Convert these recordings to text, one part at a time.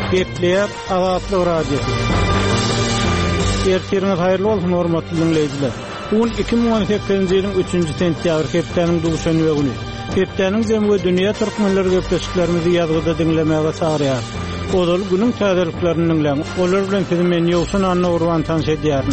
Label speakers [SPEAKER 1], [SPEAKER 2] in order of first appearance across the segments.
[SPEAKER 1] Bekleyer Azatlyk Radiosu. Ertiriniz hayırlı olsun hormatly dinleyijiler. Bugün 2018-nji ýylyň 3-nji sentýabr hepdeniň duşanby güni. Hepdeniň jemgy dünýä türkmenleri gepleşiklerimizi ýazgyda dinlemäge çagyrýar. Olal günüň täzeliklerini dinleň. Olar bilen sizi men ýoksun anna urwan tanş edýärin.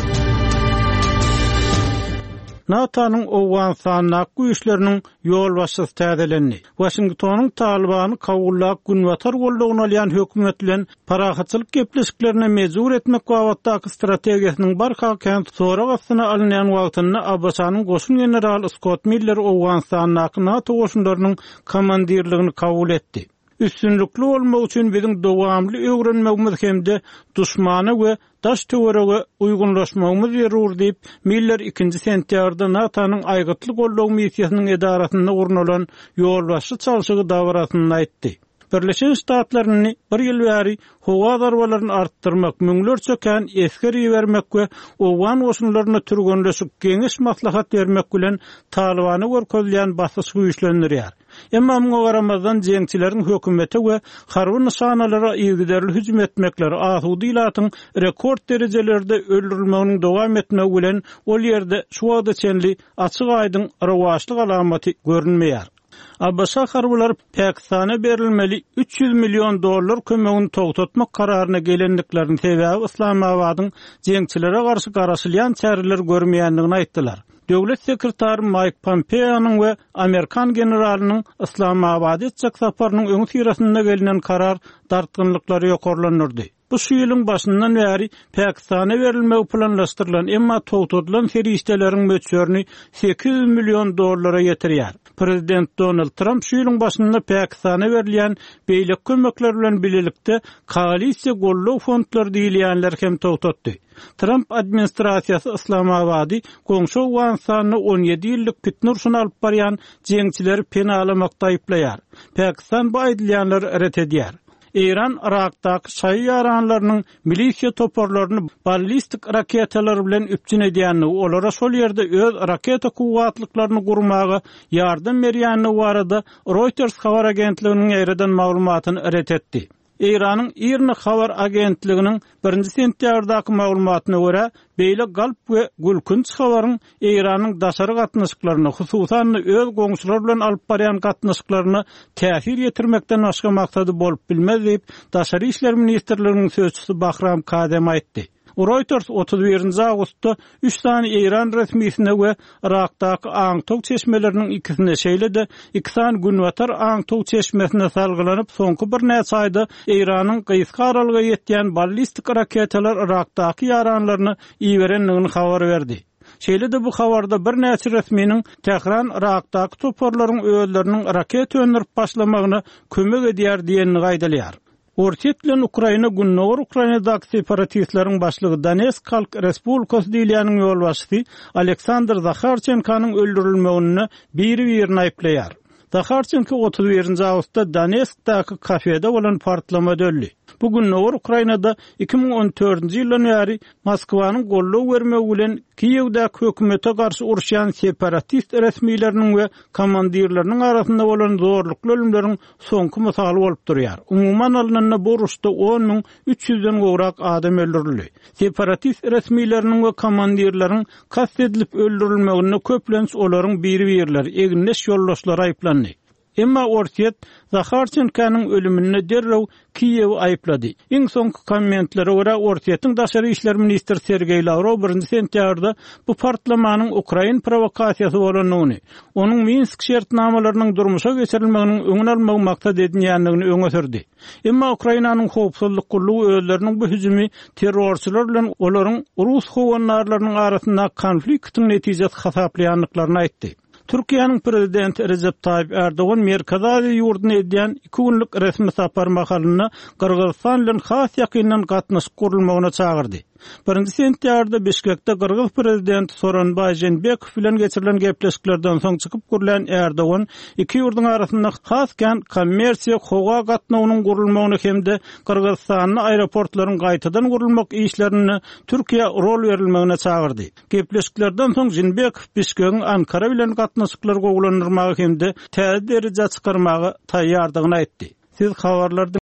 [SPEAKER 1] NATO'nun Awganistandaky güýçleriniň ýol başçysy täzelendi. Washingtonyň Talibany kabullap günwatar goldagyny alýan hökümet bilen parahatçylyk gepleşiklerine mejbur etmek wagtdaky strategiýasynyň barka kent sonra gastyna alynýan wagtyny Abbasanyň goşun generaly Scott Miller Awganistandaky NATO goşunlarynyň komandirligini kabul etdi. Üstünlükli olmak üçin bizim dowamly öwrenmegimiz hemde duşmana we daş töwerege uygunlaşmagymız zerur diýip Miller 2-nji sentýabrda NATO'nun aýgytly gollaw missiýasynyň edaratynda urunulan ýolbaşçy çalşygy dawratyny aýtdy. Birleşen Ştatlaryň bir ýyl bäri howa darwalaryny artdyrmak, müňlerçe kän eskeri bermek we Owgan goşunlaryna türgenleşip geňiş maslahat bermek bilen Talibany görkezleýän basyş güýçlendirýär. Emma muňa garamazdan jeňçileriň hökümete we harby nysanalara ýygyderli hüjüm etmekleri asudy ilatyň rekord derejelerde öldürilmeginiň dowam etmegi bilen ol ýerde şu wagda çenli açyk aýdyň rawaçlyk alamaty görünmeýär. Abbasa harbylar Pakistana berilmeli $300 milyon kömegini togtatmak kararyna gelendiklerini sebäbi Islamabadyň jeňçilere garşy garaşylýan çäreler görmeýändigini aýtdylar. Döwlet sekretary Mike Pompeo'nun we Amerikan generalynyň Islamabada etjek saparynyň öňü sirasynda gelinen karar dartgynlyklary ýokarlanyrdy. Bu ýylyň başyndan bäri Pakistana berilmegi planlaşdyrylan emma togtadylan ferişteleriň möçörni $800 milyon ýetirýär. Prezident Donald Trump şu ýylyň başynda Pakistana berilýän beýlik kömekler bilen bilelikde koalisiýa gollaw fondlary diýilýänler hem togtatdy. Trump administrasiýasy Islamabady goňşy Awganistanyny 17 ýyllyk fitne urşuny alyp barýan jeňçileri penalamakda aýplaýar. Pakistan bu aýdylýanlary ret edýär. İran Irakdaky şaý ýaranlarynyň milisiýa toporlaryny ballistik raketalar bilen üpjün edýänini, olara şol ýerde öz raketa kuwatlyklaryny gurmagy ýardam berýänini barada Reuters habar agentliginiň ýerden maglumatyny ret etdi. İran'ın İRNA habar agentliginiň 1-nji sentýabrdaky maglumatyna görä, beýle galp we gülkünç habaryň İran'yň daşary gatnaşyklaryna, hususan öz goňşular bilen alyp barýan gatnaşyklaryna täsir ýetirmekden başga maksady bolup bilmez diýip Daşary işler ministrliginiň sözçüsi Bahram Kadem aýtdy. Reuters 31 awgustda 3 tane İran resmiýetine we Irakdaky Aňtog çeşmeleriniň ikisine şeýledi, 2 tane günwatar Aňtog çeşmesine salgylanyp soňky bir näçe aýda İranyň gyýyska aralyga ýetýän ballistik raketalar Irakdaky ýaranlaryny iýerenligini habar berdi. Şeýle-de bu habarda bir näçe resminiň Tehran Irakdaky toporlaryň özleriniň raket öndürip başlamagyna kömek edýär diýenini gaýdalýar. Ortiýet bilen Ukraina Günnowar Ukrainadaky separatistleriň başlygy Donetsk Halk Respublikasy diýilýäniň ýolbaşçysy Aleksandr Zakharchenkanyň öldürilmegini bir-birini aýplaýar. Zakharchenko 31 awgustda Donetskdaky kafede bolan partlama döldi. Bu Günnowar Ukrainada 2014-nji ýyldan bäri Moskwanyň gollaw bermegi bilen Kiýewde hökümete garşy uruşan separatist resmiýleriniň we komandirleriniň arasynda bolan zorlukly ölümleriň soňky misaly bolup durýar. Umuman alnanda bu uruşda 10.300-den gowrak adam öldürildi. Separatist resmiýleriniň we komandirleriň kast edilip öldürilmegine köplenç olaryň bir-birleri egneş ýoldaşlary aýplandy. Emma Ortiýet Zakharchenkanyň ölümine derrew Kiýew aýplady. Iň soňky kommentlere görä Ortiýetiň daşary işler ministri Sergey Lavrov 1-nji sentýabrda bu partlamanyň Ukraina provokasiýasy bolanyny, onuň Minsk şertnamalarynyň durmuşa geçirilmeginiň öňüne almagy maksat edilýändigini öňe sürdi. Emma Ukrainanyň howpsuzlyk gullugy özleriniň bu hüjümi terrorçylar bilen olaryň Rus howanlarlarynyň arasynda konfliktiň netijesi hasaplaýanlyklaryny aýtdy. Türkiýanyň prezidenti Recep Tayyip Erdoğan Merkez Aziýa ýurduna edýän 2 günlük resmi sapar mahalyny Kyrgyzstan bilen has ýakyndan gatnaşyp gurulmagyna çagyrdy. 1-nji sentýabrda Bişkekde Kyrgyz prezidenti Soronbay Jeenbekow bilen geçirilen gepleşiklerden soň çykyp gürlen Erdoğan iki ýurduň arasynda hasken kommersiýa howa gatnawynyň gurulmagyny hemde Kyrgyzstanyň aeroportlaryň gaýtadan gurulmak işlerini Türkiýe rol berilmegine çagyrdy. Gepleşiklerden soň Jeenbekow Bişkekiň Ankara bilen gatnaşyklar gowulanyrmagy hemde täze derejä çykarmagy taýýardygyny aýtdy. Siz habarlar